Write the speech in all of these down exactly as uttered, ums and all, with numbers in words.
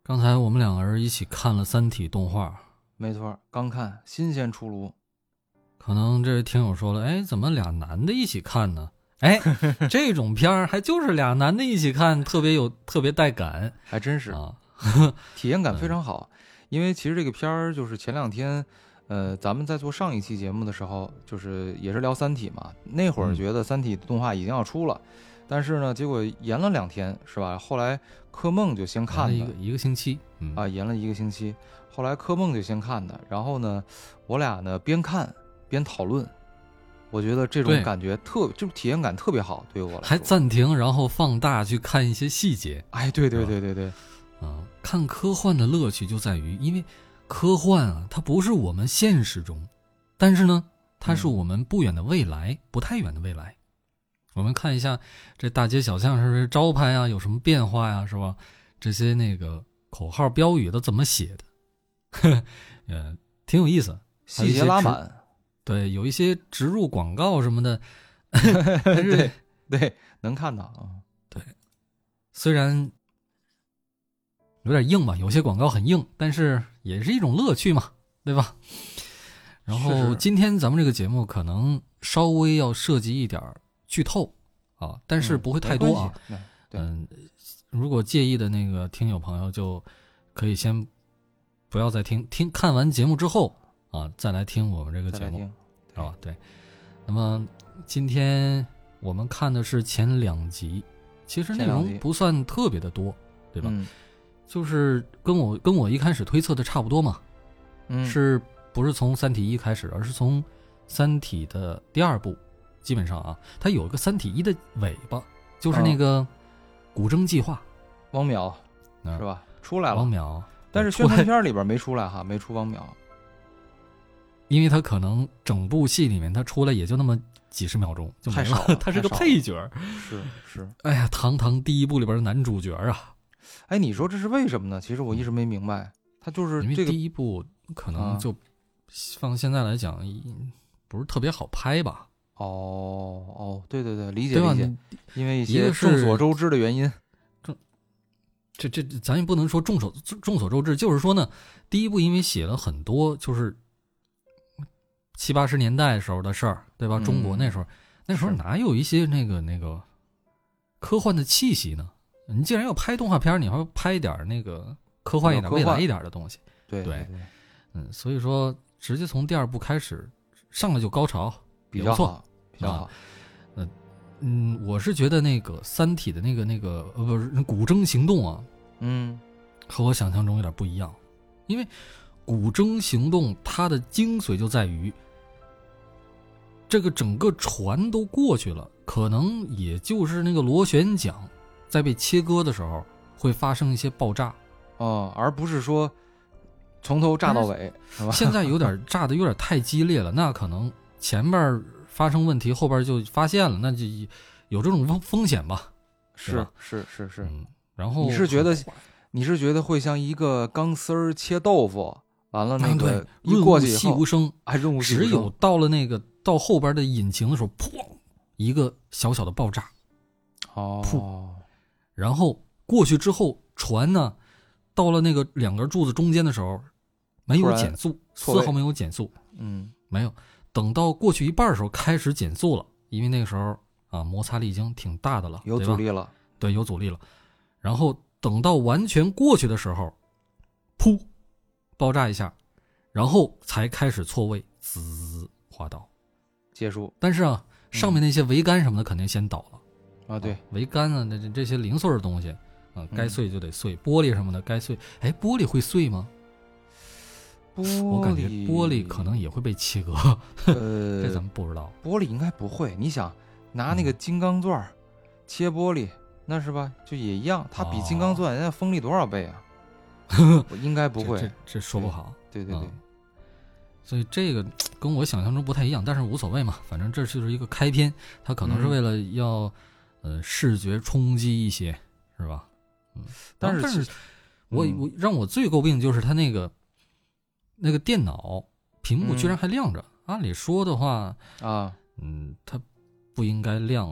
刚才我们两个人一起看了《三体》动画， 没错，刚看，新鲜出炉。 可能这位听友说了，哎，怎么俩男的一起看呢？哎，这种片儿还就是俩男的一起看，特别有特别带感， 还真是啊， 体验感非常好。因为其实这个片儿就是前两天，呃，咱们在做上一期节目的时候，就是也是聊《三体》嘛，那会儿觉得《三体》动画已经要出了，嗯、但是呢，结果延了两天，是吧？后来柯梦就先看的， 一个一个星期，嗯、 啊，延了一个星期。后来柯梦就先看的，然后呢，我俩呢边看边讨论。我觉得这种感觉特，就体验感特别好，对于我来说。 还暂停，然后放大去看一些细节。 哎，对对对对对， 啊，看科幻的乐趣就在于，因为科幻啊，它不是我们现实中，但是呢，它是我们不远的未来，嗯、不太远的未来。我们看一下这大街小巷是不是招牌啊，有什么变化呀，是吧？这些那个口号标语都怎么写的？呃，挺有意思， 细节拉满。 对，有一些植入广告什么的， 对对，能看到啊。 对，虽然有点硬吧，有些广告很硬，但是也是一种乐趣嘛，对吧？然后今天咱们这个节目可能稍微要涉及一点剧透啊，但是不会太多啊。 嗯， 嗯，如果介意的那个听友朋友就可以先不要再听，听看完节目之后。啊，再来听我们这个节目，是吧？对。那么今天我们看的是前两集，其实内容不算特别的多，对吧？ 嗯、 就是跟我跟我一开始推测的差不多嘛。 嗯， 是不是从《三体一》开始，而是从《三体》的第二部，基本上啊，它有一个《三体一》的尾巴，就是那个古筝计划， 汪淼、嗯、是吧？出来了， 汪淼， 但是宣传片里边没出来哈，没出汪淼。 因为他可能整部戏里面他出来也就那么几十秒钟就没了， 他是个配角。 是是， 哎呀，堂堂第一部里边的男主角啊！ 哎，你说这是为什么呢？其实我一直没明白，他就是这个因为第一部可能就放现在来讲不是特别好拍吧？ 哦哦，对对对，理解理解，因为一些一个众所周知的原因。 这这咱也不能说众所众所周知，就是说呢，第一部因为写了很多就是七八十年代时候的事儿，对吧？ 嗯、 中国那时候那时候哪有一些那个那个科幻的气息呢？你既然要拍动画片，你还要拍一点那个科幻一点、未来一点的东西。 对 对, 对，嗯，所以说直接从第二部开始上来就高潮， 比较好， 比较好。 嗯、啊、嗯，我是觉得那个《三体》的那个那个呃不是古筝行动啊， 嗯， 和我想象中有点不一样，因为古筝行动它的精髓就在于。这个整个船都过去了，可能也就是那个螺旋桨在被切割的时候会发生一些爆炸哦，而不是说从头炸到尾，是吧？ 现在有点炸的有点太激烈了，那可能前面发生问题，后边就发现了，那就有这种风险吧？ 是是是是、 嗯。然后你是觉得你是觉得会像一个钢丝儿切豆腐，完了那个一过去以后润物细无声， 还润物细无声， 只有到了那个。到后边的引擎的时候，砰，一个小小的爆炸， 哦， 噗，然后过去之后，船呢，到了那个两根柱子中间的时候，没有减速，丝毫没有减速， 嗯， 没有。等到过去一半的时候，开始减速了，因为那个时候啊，摩擦力已经挺大的了， 有阻力了， 对，有阻力了。然后等到完全过去的时候，噗，爆炸一下，然后才开始错位，滋，滑倒。 结束， 但是啊，上面那些桅杆什么的肯定先倒了、 嗯、啊，对， 桅杆啊，这这些零碎的东西啊，该碎就得碎，嗯、玻璃什么的该碎，哎，玻璃会碎吗？ 玻璃， 我感觉玻璃可能也会被切割， 呃， 这咱们不知道。 玻璃应该不会，你想拿那个金刚钻、嗯、切玻璃，那是吧？就也一样，它比金刚钻人家锋利多少倍啊？应该不会， 这 这, 这说不好。 对对对。对嗯，所以这个跟我想象中不太一样，但是无所谓嘛，反正这就是一个开篇，它可能是为了要、嗯、呃视觉冲击一些，是吧？嗯，但是但是我、嗯、我让我最诟病就是它那个那个电脑屏幕居然还亮着，嗯、按理说的话啊， 嗯，它不应该亮了，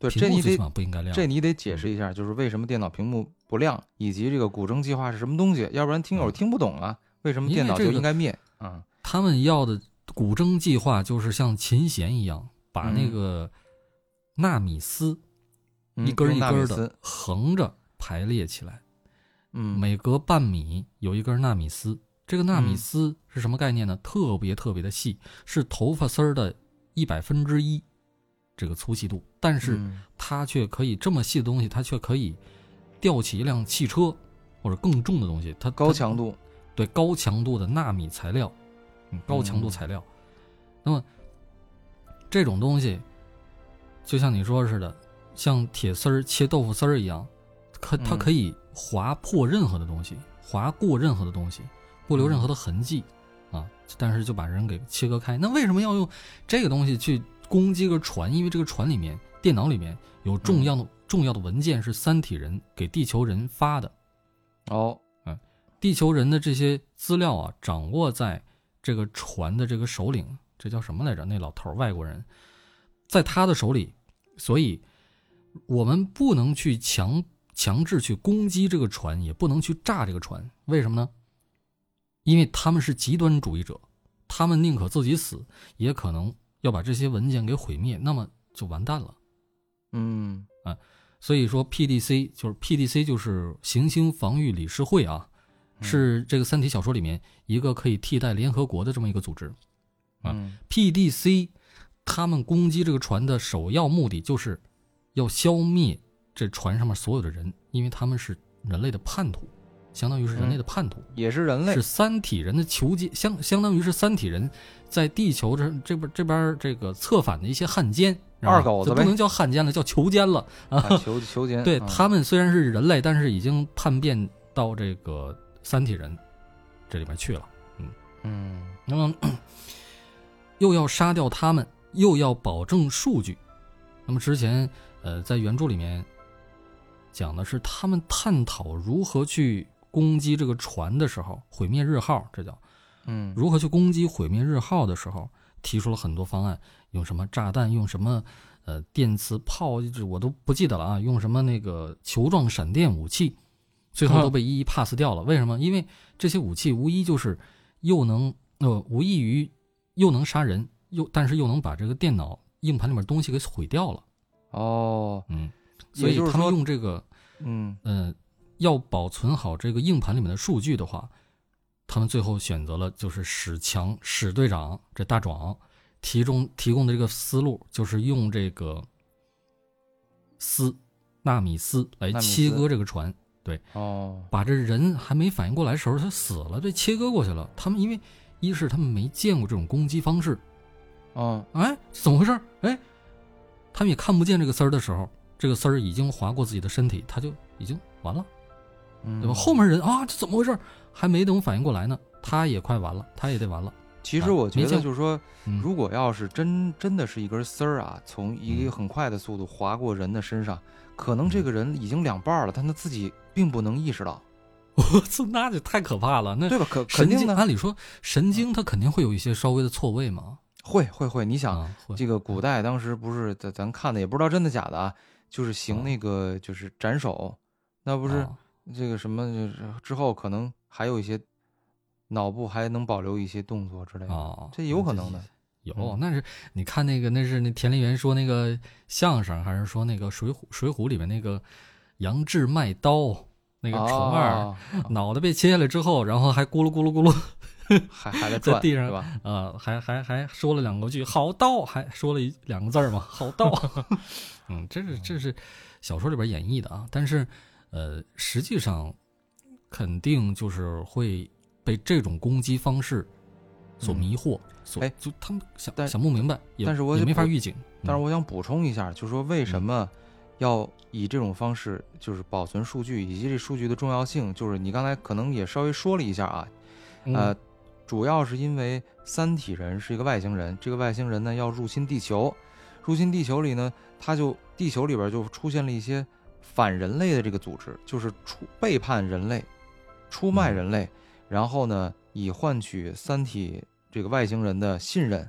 对，这你得不应该亮。 这你得解释一下，就是为什么电脑屏幕不亮，以及这个古筝计划是什么东西，要不然听友听不懂啊。为什么电脑就应该灭啊？ 他们要的古筝计划就是像琴弦一样，把那个纳米丝、 嗯、 一根一根的横着排列起来， 嗯， 每隔半米有一根纳米丝。这个纳米丝是什么概念呢？嗯、特别特别的细，是头发丝儿的一百分之一这个粗细度，但是它却可以这么细的东西，它却可以吊起一辆汽车或者更重的东西。它高强度， 对，高强度的纳米材料，嗯，高强度材料。嗯、那么这种东西，就像你说似的，像铁丝儿切豆腐丝儿一样，可它可以划破任何的东西，划过任何的东西。不留任何的痕迹，啊，但是就把人给切割开。那为什么要用这个东西去攻击个船？因为这个船里面、电脑里面有重要的、嗯、重要的文件是三体人给地球人发的。 哦， 嗯，地球人的这些资料啊，掌握在这个船的这个首领，这叫什么来着？那老头外国人，在他的手里，所以我们不能去强强制去攻击这个船，也不能去炸这个船。为什么呢？因为他们是极端主义者，他们宁可自己死，也可能要把这些文件给毁灭，那么就完蛋了。 嗯啊，所以说 P D C 就是 P D C 就是行星防御理事会啊，是这个三体小说里面一个可以替代联合国的这么一个组织啊。 嗯、 P D C 他们攻击这个船的首要目的就是要消灭这船上面所有的人，因为他们是人类的叛徒。相当于是人类的叛徒、 嗯，也是人类， 是三体人的囚奸，相相当于是三体人在地球这这边这边这个策反的一些汉奸， 二狗子呗， 不能叫汉奸了，叫囚奸了啊！ 囚囚奸， 对、 嗯、 他们虽然是人类，但是已经叛变到这个三体人这里面去了。嗯嗯， 那么又要杀掉他们，又要保证数据。那么之前呃在原著里面讲的是他们探讨如何去攻击这个船的时候，毁灭日号，这叫， 嗯， 如何去攻击毁灭日号的时候，提出了很多方案，用什么炸弹，用什么呃电磁炮，我都不记得了啊，用什么那个球状闪电武器，最后都被一一 pass 掉了。为什么？因为这些武器无疑就是又能呃无异于又能杀人，又但是又能把这个电脑硬盘里面东西给毁掉了。 哦， 嗯，所以他们用这个， 嗯呃。要保存好这个硬盘里面的数据的话，他们最后选择了就是史强史队长这大壮提供提供的这个思路，就是用这个丝纳米丝来切割这个船。对， 哦， 把这人还没反应过来的时候他死了，被切割过去了。他们因为一是他们没见过这种攻击方式， 哦， 哎，怎么回事？哎，他们也看不见这个丝儿的时候，这个丝儿已经划过自己的身体，他就已经完了。对吧？后面人啊，这怎么回事？还没等反应过来呢，他也快完了，他也得完了。 其实我觉得就是说， 啊、 如果要是真真的是一根丝儿啊，从一个很快的速度划过人的身上，嗯、可能这个人已经两半了，但他自己并不能意识到。 我操，那就太可怕了，那对吧？可神经，按理说神经它肯定会有一些稍微的错位嘛。 会会会，你想、 啊、 这个古代当时不是咱咱看的也不知道真的假的啊，就是行那个就是斩首，那不是。 啊这个什么就是之后可能还有一些脑部还能保留一些动作之类的， 哦， 这有可能的。 有， 嗯、 那是你看那个那是那田连元说那个相声，还是说那个水浒水浒里面那个杨志卖刀那个虫儿、 哦、 脑袋被切下来之后，然后还咕噜咕噜咕噜还还在在地上是吧？ 啊、呃，还还还说了两个句好刀，还说了一两个字嘛，好刀。嗯，这是这是小说里边演绎的啊，但是。呃，实际上，肯定就是会被这种攻击方式所迷惑，嗯、所就他们想想不明白，也但是我也没法预警。 但是我想补充一下，嗯、就是说为什么要以这种方式，就是保存数据以及这数据的重要性，就是你刚才可能也稍微说了一下啊， 嗯、 呃，主要是因为三体人是一个外星人，这个外星人呢要入侵地球，入侵地球里呢，他就地球里边就出现了一些。反人类的这个组织，就是出背叛人类，出卖人类，嗯、然后呢，以换取三体这个外星人的信任，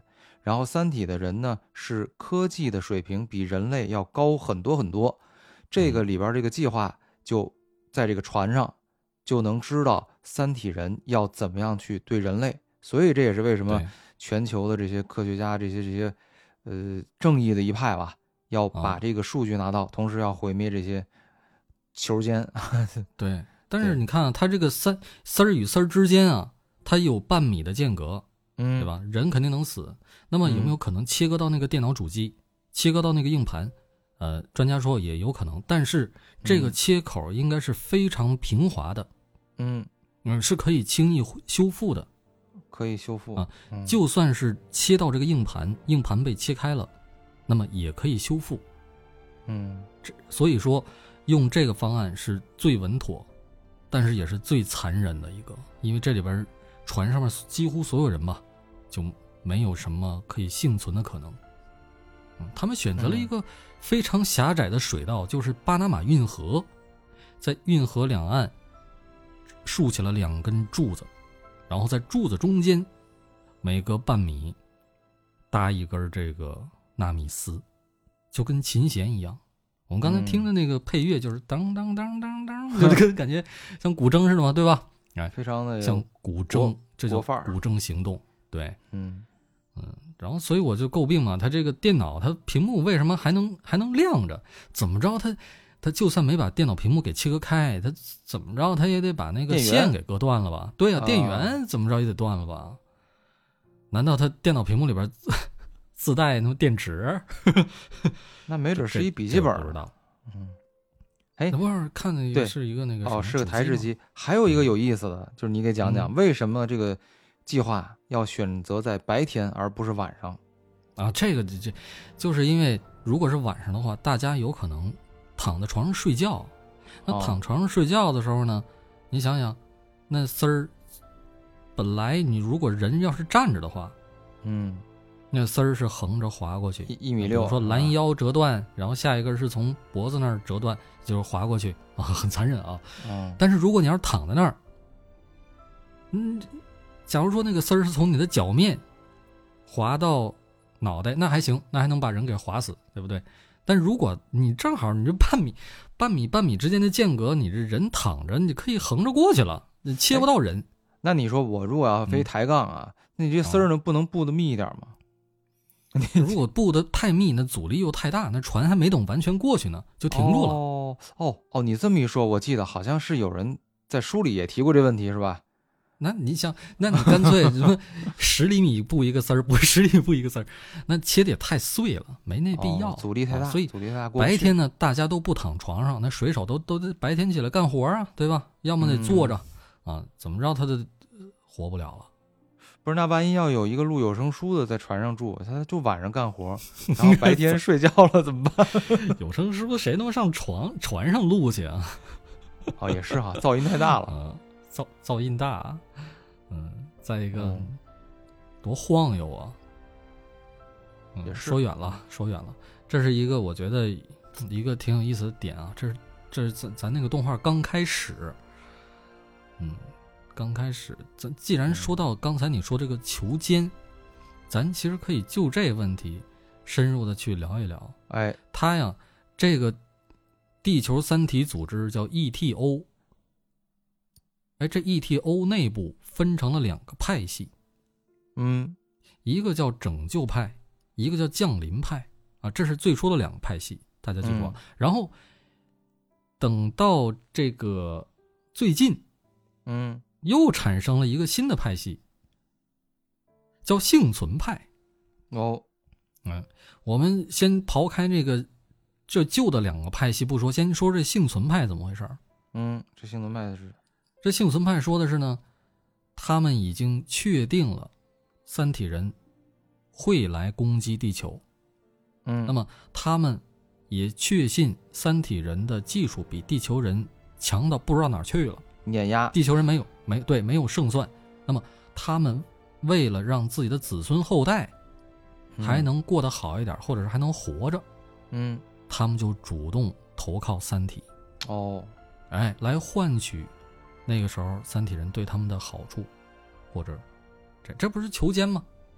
然后三体的人呢是科技的水平比人类要高很多很多，这个里边这个计划就在这个船上就能知道三体人要怎么样去对人类，所以这也是为什么全球的这些科学家这些这些呃正义的一派吧，要把这个数据拿到，同时要毁灭这些球间。 对，但是你看啊，它这个三丝儿与丝儿之间啊，它有半米的间隔， 嗯， 对吧？人肯定能死。那么有没有可能切割到那个电脑主机，嗯、切割到那个硬盘？呃，专家说也有可能，但是这个切口应该是非常平滑的， 嗯嗯，是可以轻易修复的， 可以修复啊。 嗯、 就算是切到这个硬盘，硬盘被切开了，那么也可以修复。 嗯， 这所以说用这个方案是最稳妥，但是也是最残忍的一个，因为这里边船上面几乎所有人吧，就没有什么可以幸存的可能。嗯，他们选择了一个非常狭窄的水道，就是巴拿马运河，在运河两岸竖起了两根柱子，然后在柱子中间每隔半米搭一根这个纳米丝，就跟琴弦一样。我们刚才听的那个配乐就是当当当当当，就这个感觉像古筝似的嘛，对吧？哎， 非常的像古筝，这叫古筝行动。对， 嗯嗯，然后所以我就诟病嘛，它这个电脑它屏幕为什么还能还能亮着？怎么着它它就算没把电脑屏幕给切割开，它怎么着它也得把那个线给割断了吧？对呀、啊，电源怎么着也得断了吧？难道它电脑屏幕里边自带那么电池？ 那没准是一笔记本， 不知道。 嗯，哎， 那不是看的个是一个那个哦，是个台式机。还有一个有意思的，就是你给讲讲、嗯、为什么这个计划要选择在白天而不是晚上啊？这个这就是因为如果是晚上的话，大家有可能躺在床上睡觉。那躺床上睡觉的时候呢，哦、你想想，那丝儿本来你如果人要是站着的话， 嗯。 那丝儿是横着滑过去， 一米六。 比如说拦腰折断，啊、然后下一个是从脖子那儿折断，就是滑过去啊，很残忍啊。 嗯。 但是如果你要是躺在那儿，嗯，假如说那个丝儿是从你的脚面滑到脑袋，那还行，那还能把人给滑死，对不对？但如果你正好你这半米、半米、半米之间的间隔，你这人躺着，你可以横着过去了，你切不到人。 那你说我如果要飞抬杠啊，嗯、那你这丝儿呢不能布的密一点吗？ 如果布的太密，那阻力又太大，那船还没等完全过去呢，就停住了。 哦哦哦，你这么一说，我记得好像是有人在书里也提过这问题，是吧？ 那你想，那你干脆什么十厘米布一个丝儿，不是十厘米布一个丝儿，那切的也太碎了，没那必要， 哦、阻力太大， 啊、所以阻力太大。 白天呢，大家都不躺床上，那水手都都得白天起来干活啊，对吧？要么得坐着、嗯、啊，怎么着他就活不了了。 不是，那万一要有一个录有声书的在船上住，他就晚上干活，然后白天睡觉了怎么办？ 有声书谁能上床船上录去啊？ 哦，也是哈，噪音太大了， 嗯、噪噪音大，嗯，再一个、嗯、多晃悠啊，嗯、 也是说远了，说远了，这是一个我觉得一个挺有意思的点啊，这是这是咱咱那个动画刚开始，嗯。刚开始，咱既然说到刚才你说这个球间，咱其实可以就这个问题深入的去聊一聊。 哎， 它呀，这个地球三体组织叫 E T O。哎，这 E T O 内部分成了两个派系， 嗯， 一个叫拯救派，一个叫降临派啊，这是最初的两个派系，大家记住。嗯、然后等到这个最近， 嗯。 又产生了一个新的派系，叫幸存派。 哦， 嗯，我们先刨开这个这旧的两个派系不说，先说这幸存派怎么回事。 嗯，这幸存派是这幸存派说的是呢，他们已经确定了三体人会来攻击地球。 嗯， 那么他们也确信三体人的技术比地球人强到不知道哪儿去了。 碾压地球人没有没对没有胜算，那么他们为了让自己的子孙后代还能过得好一点、嗯、或者是还能活着， 嗯， 他们就主动投靠三体。 哦， 哎，来换取那个时候三体人对他们的好处，或者这这不是球间吗？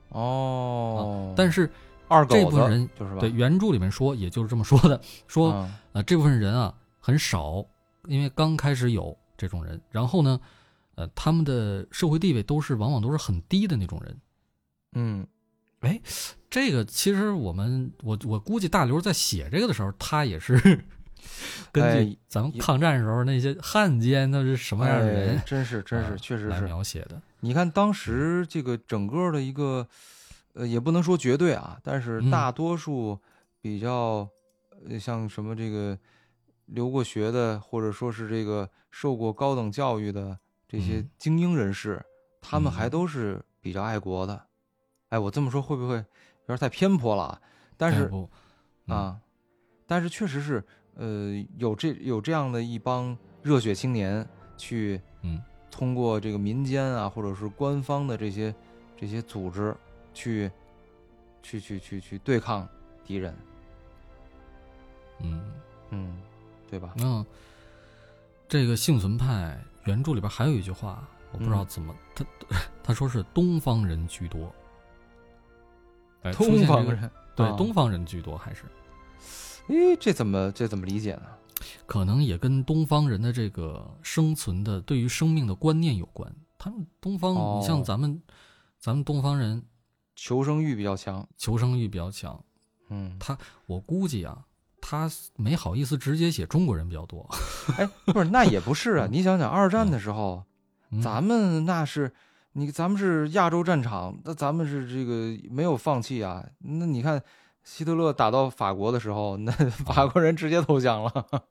哦， 啊、但是二狗子这部分人就是吧？ 对原著里面说，也就是这么说的，说、 嗯、 呃这部分人啊很少，因为刚开始有这种人，然后呢，呃他们的社会地位都是往往都是很低的那种人。 嗯， 哎，这个其实我们我我估计大刘在写这个的时候，他也是根据咱们抗战时候那些汉奸那是什么样的人， 哎、真是真是、啊、确实是来描写的。 你看当时这个整个的一个，呃，也不能说绝对啊，但是大多数比较，呃，像什么这个留过学的，或者说是这个受过高等教育的这些精英人士，嗯、他们还都是比较爱国的。哎，我这么说会不会有点太偏颇了？但是、 嗯、 啊，但是确实是，呃，有这有这样的一帮热血青年去， 嗯。 通过这个民间啊，或者是官方的这些这些组织去，去去去去对抗敌人， 嗯嗯，对吧？ 嗯，这个幸存派原著里边还有一句话，我不知道怎么，嗯、他他说是东方人居多，哎， 东方人、这个、 对、 啊、 东方人居多还是？ 诶，这怎么这怎么理解呢？ 可能也跟东方人的这个生存的对于生命的观念有关。他们东方， 哦、 你像咱们，咱们东方人求生欲比较强， 求生欲比较强。 嗯， 他我估计啊，他没好意思直接写中国人比较多。 哎，不是，那也不是啊。你想想，二战的时候， 嗯、 咱们那是你，咱们是亚洲战场，那咱们是这个没有放弃啊。那你看。希特勒打到法国的时候，那法国人直接投降了。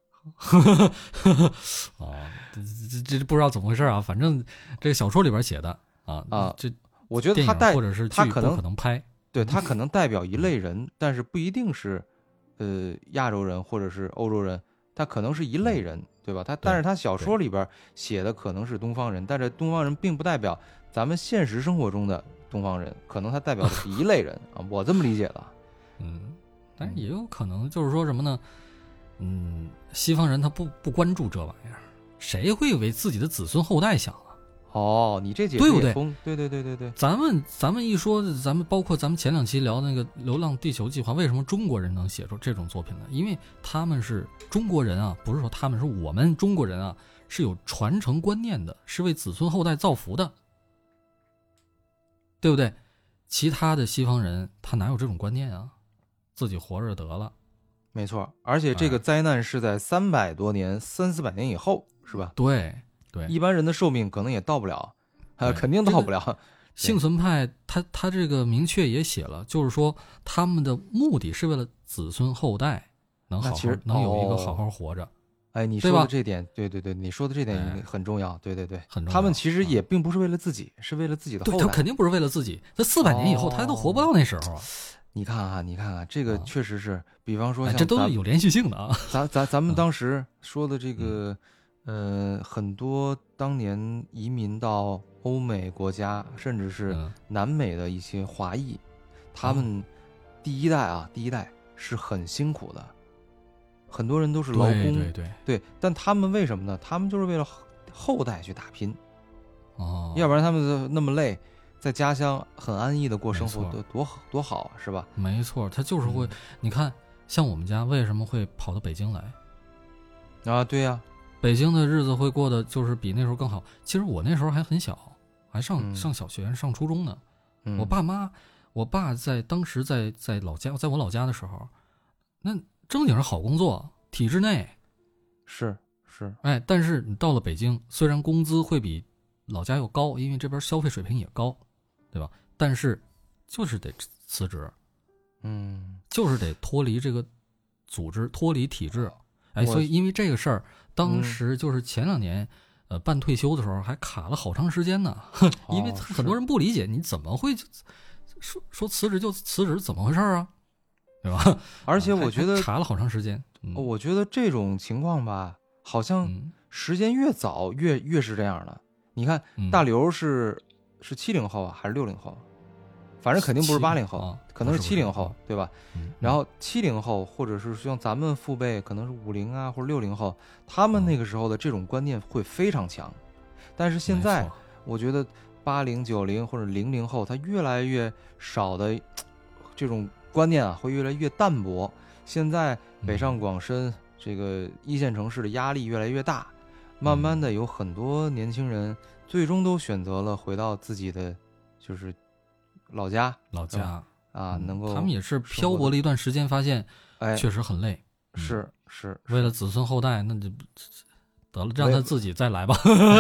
哦，这这这不知道怎么回事啊！反正这个小说里边写的啊啊， 这我觉得他代或者是他可能可能拍， 对他可能代表一类人，但是不一定是呃亚洲人或者是欧洲人，他可能是一类人，对吧？他但是他小说里边写的可能是东方人，但是东方人并不代表咱们现实生活中的东方人，可能他代表的是一类人啊，我这么理解的。 嗯，但是也有可能就是说什么呢？嗯，西方人他不不关注这玩意儿，谁会为自己的子孙后代想啊？ 哦，你这解释对不对？ 对对对对对。 咱们咱们一说，咱们包括咱们前两期聊那个《流浪地球计划》，为什么中国人能写出这种作品呢？因为他们是中国人啊，不是说他们是我们中国人啊，是有传承观念的，是为子孙后代造福的，对不对？其他的西方人他哪有这种观念啊？自己活着得了， 没错。而且这个灾难是在三百多年、三四百年以后，是吧？ 对对， 一般人的寿命可能也到不了，呃，肯定到不了。 这个、幸存派他他这个明确也写了，就是说他们的目的是为了子孙后代能好好能有一个好好活着。哦、 哎，你说的这点，对对对，你说的这点很重要，对对对， 很重要。 他们其实也并不是为了自己，嗯、是为了自己的后代。 对，他肯定不是为了自己，他四百年以后、哦、他都活不到那时候啊。 你看啊，你看啊，这个确实是，啊、比方说像、 哎、这都是有连续性的啊。 咱咱咱们当时说的这个，嗯、呃，很多当年移民到欧美国家，甚至是南美的一些华裔，嗯、他们第一代啊，第一代是很辛苦的，很多人都是劳工， 对对对对，但他们为什么呢？他们就是为了后代去打拼， 哦， 要不然他们那么累。在家乡很安逸的过生活，多多多好啊，是吧？ 没错，他就是会，嗯、你看，像我们家为什么会跑到北京来？ 啊，对呀、啊， 北京的日子会过得就是比那时候更好。其实我那时候还很小，还上、 嗯、 上小学、上初中呢。 嗯、 我爸妈，我爸在当时在在老家，在我老家的时候，那正经是好工作，体制内， 是是， 哎，但是你到了北京，虽然工资会比老家又高，因为这边消费水平也高。对吧？但是就是得辞职， 嗯， 就是得脱离这个组织，脱离体制。哎，所以因为这个事儿，当时就是前两年，嗯、呃，办退休的时候还卡了好长时间呢。因为很多人不理解，你怎么会说说辞职就辞职，怎么回事啊？对吧？ 而且我觉得查了好长时间。 嗯、我觉得这种情况吧，好像时间越早越越是这样的。你看，大刘是。嗯是七零后啊，还是六零后？反正肯定不是八零后， 啊、 可能是七零后，对吧？ 嗯、 然后七零后，或者是像咱们父辈，可能是五零啊，或者六零后，他们那个时候的这种观念会非常强。但是现在，我觉得八零九零或者零零后，他越来越少的这种观念啊，会越来越淡薄。现在北上广深这个一线城市的压力越来越大，慢慢的有很多年轻人最终都选择了回到自己的就是老家， 老家啊，能够他们也是漂泊了一段时间，发现哎确实很累， 嗯、是是为了子孙后代，那就得了，让他自己再来吧，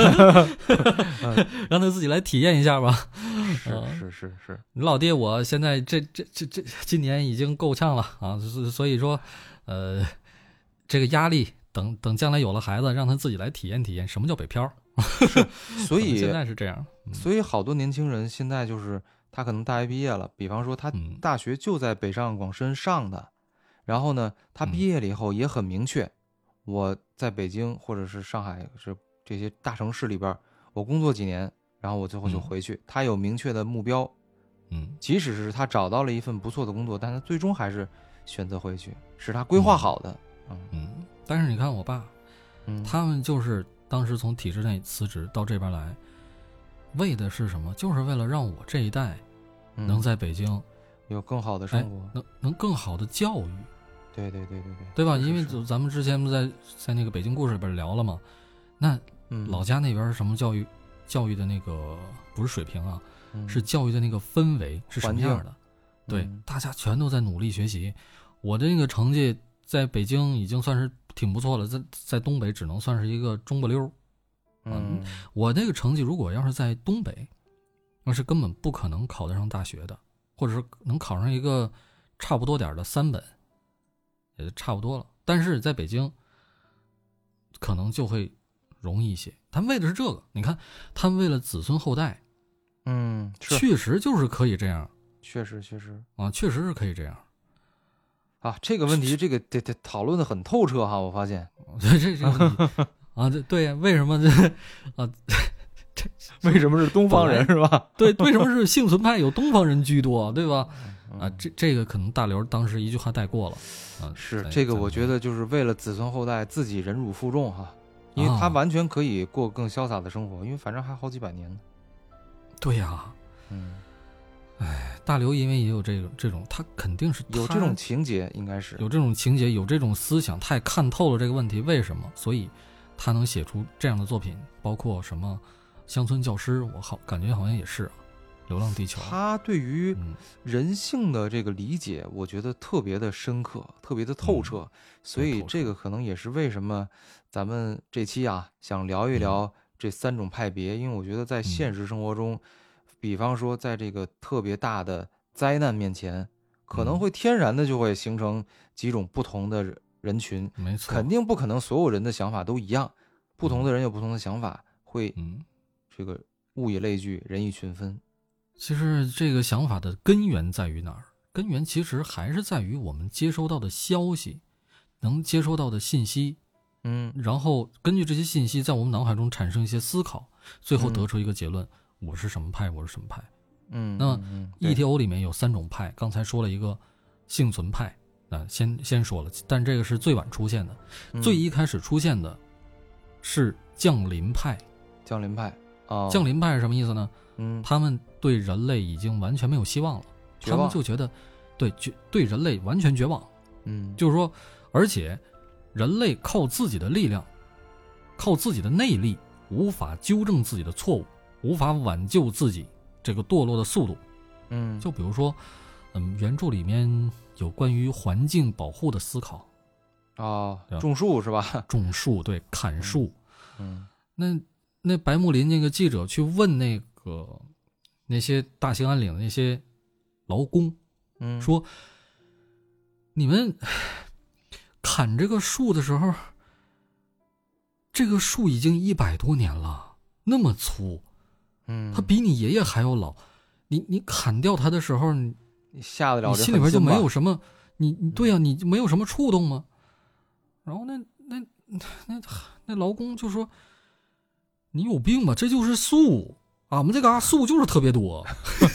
让他自己来体验一下吧。 是是是是， 你老爹我现在这这这这今年已经够呛了啊，所以说，呃，这个压力等等将来有了孩子，让他自己来体验体验什么叫北漂。 是，所以现在是这样， 嗯、所以好多年轻人现在就是他可能大学毕业了，比方说他大学就在北上广深上的，嗯、然后呢，他毕业了以后也很明确。我在北京或者是上海是这些大城市里边，我工作几年，然后我最后就回去。嗯、他有明确的目标， 嗯， 即使是他找到了一份不错的工作，但他最终还是选择回去，是他规划好的。 嗯嗯，但是你看我爸，嗯，他们就是当时从体制内辞职到这边来，为的是什么？就是为了让我这一代能在北京、 嗯、有更好的生活， 哎、能能更好的教育。 对对对对对， 对吧？因为咱们之前不在在那个北京故事里边聊了嘛，那老家那边什么教育、嗯、教育的那个不是水平啊、嗯，是教育的那个氛围是什么样的？对、嗯，大家全都在努力学习。我的那个成绩在北京已经算是挺不错了，在在东北只能算是一个中不溜。 嗯， 我那个成绩如果要是在东北，那是根本不可能考得上大学的，或者是能考上一个差不多点的三本。也就差不多了，但是在北京可能就会容易一些。他们为的是这个，你看，他们为了子孙后代， 嗯， 确实就是可以这样， 确实确实啊，确实是可以这样啊。这个问题，这个得得讨论的很透彻哈，我发现这这个问题啊，这对呀，为什么这啊？ 这为什么是东方人是吧？ 对，为什么是幸存派有东方人居多，对吧？啊，这这个可能大刘当时一句话带过了，啊， 是这个，我觉得就是为了子孙后代自己忍辱负重哈，因为他完全可以过更潇洒的生活，因为反正还好几百年呢。 对呀、啊， 嗯， 哎，大刘因为也有这种这种，他肯定是有这种情节，应该是有这种情节，有这种思想，他也看透了这个问题为什么，所以他能写出这样的作品，包括什么乡村教师，我好感觉好像也是。流浪地球， 他对于人性的这个理解，嗯、我觉得特别的深刻，特别的透彻，嗯、所以这个可能也是为什么咱们这期啊想聊一聊这三种派别，嗯、因为我觉得在现实生活中，嗯、比方说在这个特别大的灾难面前，可能会天然的就会形成几种不同的人群， 没错， 肯定不可能所有人的想法都一样，不同的人有不同的想法，会嗯， 这个物以类聚，人以群分。 其实这个想法的根源在于哪儿？根源其实还是在于我们接收到的消息，能接收到的信息， 嗯， 然后根据这些信息在我们脑海中产生一些思考，最后得出一个结论：嗯、我是什么派，我是什么派。 嗯， 那么 E T O 里面有三种派，刚才说了一个幸存派，啊，先先说了，但这个是最晚出现的， 嗯、 最一开始出现的是降临派。 降临派啊， 降临派是什么意思呢？ 嗯， 他们对人类已经完全没有希望了，他们就觉得，对绝对人类完全绝望。 嗯， 就是说，而且人类靠自己的力量，靠自己的内力，无法纠正自己的错误，无法挽救自己这个堕落的速度。 嗯， 就比如说，嗯，原著里面有关于环境保护的思考。 啊，种树是吧？ 种树，对，砍树。 嗯， 那那白木林那个记者去问那个那些大兴安岭的那些劳工， 嗯， 说你们砍这个树的时候，这个树已经一百多年了，那么粗， 嗯， 它比你爷爷还要老，你你砍掉它的时候，你下得了， 你心里边就没有什么，你你对呀、啊，你没有什么触动吗？然后那那那那劳工就说：“你有病吧？这就是树，俺们这嘎树就是特别多。”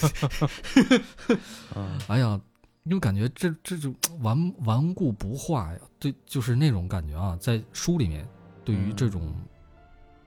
哎呀，你就感觉这这就顽顽固不化呀，对，就是那种感觉啊，在书里面对于这种、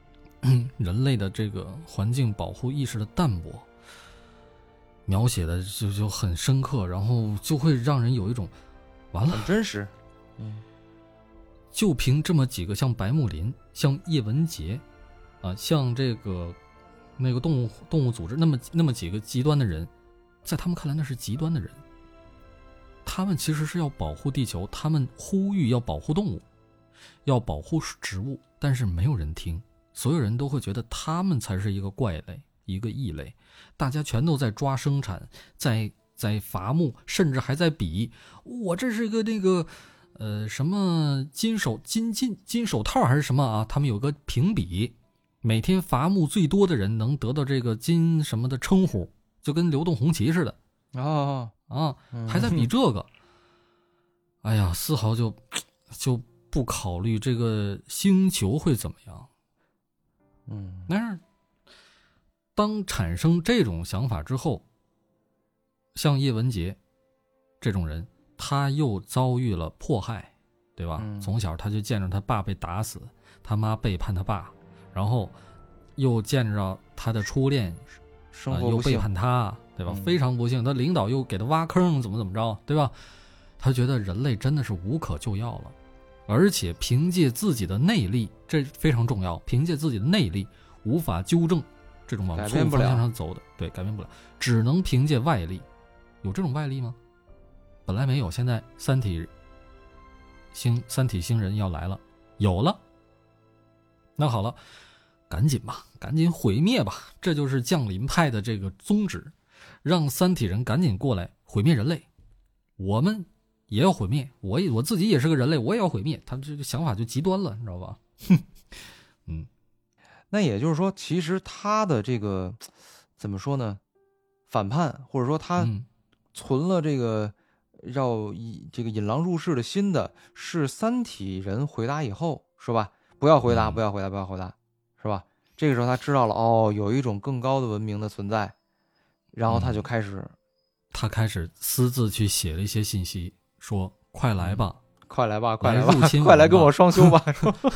人类的这个环境保护意识的淡薄，描写的就就很深刻，然后就会让人有一种完了， 很真实。嗯， 就凭这么几个像白木林、像叶文洁啊，像这个那个动物动物组织那么那么几个极端的人，在他们看来那是极端的人。他们其实是要保护地球，他们呼吁要保护动物，要保护植物，但是没有人听，所有人都会觉得他们才是一个怪类，一个异类。大家全都在抓生产，在在伐木，甚至还在比，我这是个那个呃什么金手金金金手套还是什么啊？他们有个评比，每天伐木最多的人能得到这个金什么的称呼，就跟流动红旗似的。 哦啊，还在比这个，哎呀，丝毫就就不考虑这个星球会怎么样。 嗯， 但是当产生这种想法之后，像叶文洁这种人，他又遭遇了迫害，对吧？ 嗯、 从小他就见着他爸被打死，他妈背叛他爸，然后又见着他的初恋生活、 呃、又背叛他，对吧？ 嗯、 非常不幸，他领导又给他挖坑，怎么怎么着，对吧？他觉得人类真的是无可救药了，而且凭借自己的内力，这非常重要，凭借自己的内力无法纠正这种往错误方向上走的，对，改变不了，只能凭借外力。有这种外力吗？本来没有，现在三体星三体星人要来了，有了。那好了，赶紧吧，赶紧毁灭吧，这就是降临派的这个宗旨，让三体人赶紧过来毁灭人类，我们也要毁灭，我也我自己也是个人类，我也要毁灭，他们这个想法就极端了，你知道吧？嗯， 那也就是说，其实他的这个怎么说呢？反叛，或者说他存了这个要这个引狼入室的心的，是三体人回答以后，是吧？不要回答，不要回答，不要回答，是吧？这个时候他知道了，哦，有一种更高的文明的存在，然后他就开始， 嗯、他开始私自去写了一些信息，说：“快来吧， 嗯、快来吧，快来吧， 入侵， 快来跟我双修吧。”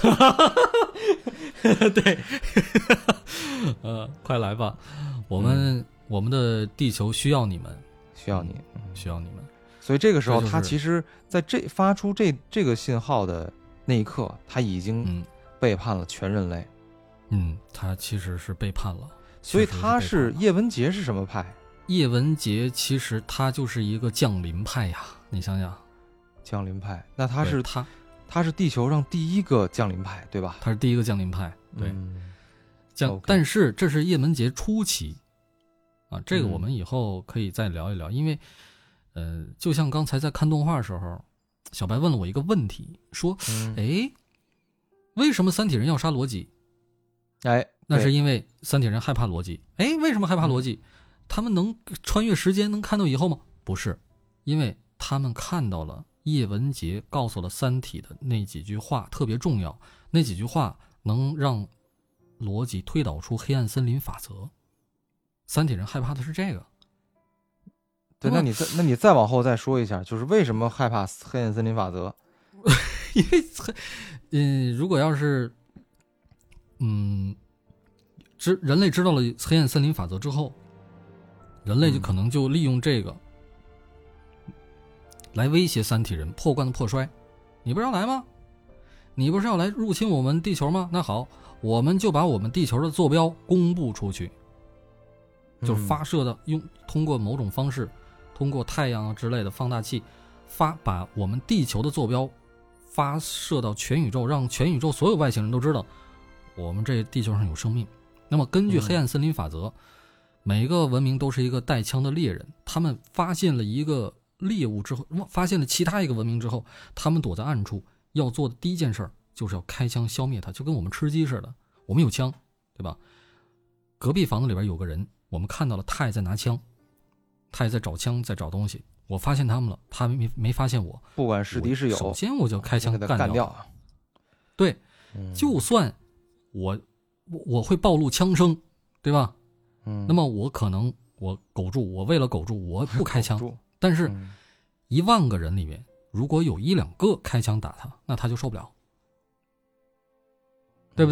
对，呃，快来吧，我们、嗯、我们的地球需要你们， 需要你， 嗯、需要你们。 所以这个时候，他其实在这发出这这个信号的那一刻，他已经背叛了全人类。 嗯，他其实是背叛了。 所以他是叶文洁是什么派？ 叶文洁其实他就是一个降临派呀，你想想， 降临派，那他是他。 他是地球上第一个降临派，对吧？ 他是第一个降临派，对。 嗯、 降， okay. 但是这是叶文洁初期，啊，这个我们以后可以再聊一聊，嗯、因为，呃，就像刚才在看动画的时候，小白问了我一个问题，说， 嗯、 哎，为什么三体人要杀罗辑？ 哎， 那是因为三体人害怕罗辑。哎，为什么害怕罗辑？ 嗯、 他们能穿越时间，能看到以后吗？不是，因为他们看到了。叶文洁告诉了三体的那几句话特别重要，那几句话能让罗辑推导出黑暗森林法则。三体人害怕的是这个。 对，那你再那你再往后再说一下，就是为什么害怕黑暗森林法则？ 因为，嗯，如果要是，嗯，知人类知道了黑暗森林法则之后，人类就可能就利用这个。嗯来威胁三体人破罐子破摔，你不是要来吗？你不是要来入侵我们地球吗？那好，我们就把我们地球的坐标公布出去，就是发射的用通过某种方式，通过太阳之类的放大器，发把我们地球的坐标发射到全宇宙，让全宇宙所有外星人都知道我们这地球上有生命。那么根据黑暗森林法则，每个文明都是一个带枪的猎人，他们发现了一个猎物之后，发现了其他一个文明之后，他们躲在暗处要做的第一件事就是要开枪消灭它，就跟我们吃鸡似的。我们有枪，对吧？隔壁房子里边有个人，我们看到了他也在拿枪，他也在找枪，在找东西。我发现他们了，他没没发现我。 不管是敌是友， 首先我就开枪干掉。 干掉对、 嗯， 就算我我我会暴露枪声，对吧？ 嗯， 那么我可能我苟住，我为了苟住，我不开枪。但是，一万个人里面，如果有一两个开枪打他，那他就受不了，对不对？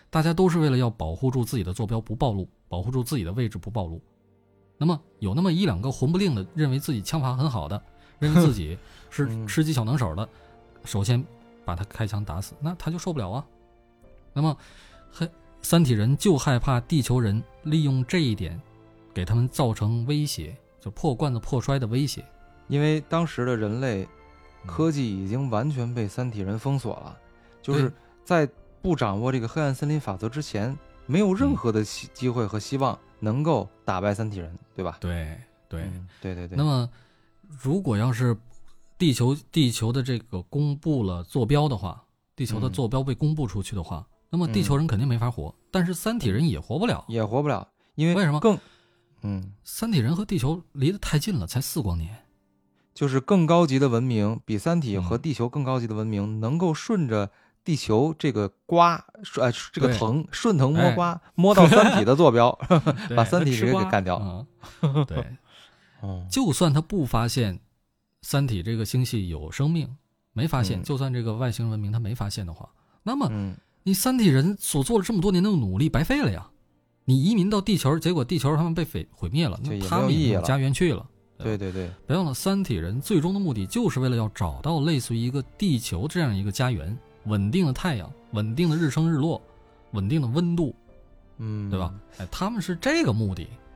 大家都是为了要保护住自己的坐标不暴露，保护住自己的位置不暴露。那么有那么一两个混不吝的，认为自己枪法很好的，认为自己是吃鸡小能手的，嗯、首先把他开枪打死，那他就受不了啊。那么，三体人就害怕地球人利用这一点，给他们造成威胁，就破罐子破摔的威胁。 因为当时的人类科技已经完全被三体人封锁了，嗯、就是在不掌握这个黑暗森林法则之前，没有任何的机会和希望能够打败三体人，对吧？ 对对、 嗯、对对对。 那么，如果要是地球地球的这个公布了坐标的话，地球的坐标被公布出去的话，嗯、那么地球人肯定没法活，嗯、但是三体人也活不了， 也活不了，因为为什么？ 更嗯， 三体人和地球离得太近了，才四光年。 就是更高级的文明，比三体和地球更高级的文明，嗯、能够顺着地球这个刮，呃，这个藤顺藤摸瓜，哎、摸到三体的坐标，把三体人给干掉。 嗯、对，哦，就算他不发现三体这个星系有生命，没发现，嗯、就算这个外星文明他没发现的话，那么你三体人所做了这么多年的努力白费了呀！你移民到地球，结果地球他们被毁毁灭了，那他们也没有家园去了。 对对对， 别忘了，三体人最终的目的就是为了要找到类似于一个地球这样一个家园，稳定的太阳，稳定的日升日落，稳定的温度， 嗯， 对吧？哎，他们是这个目的，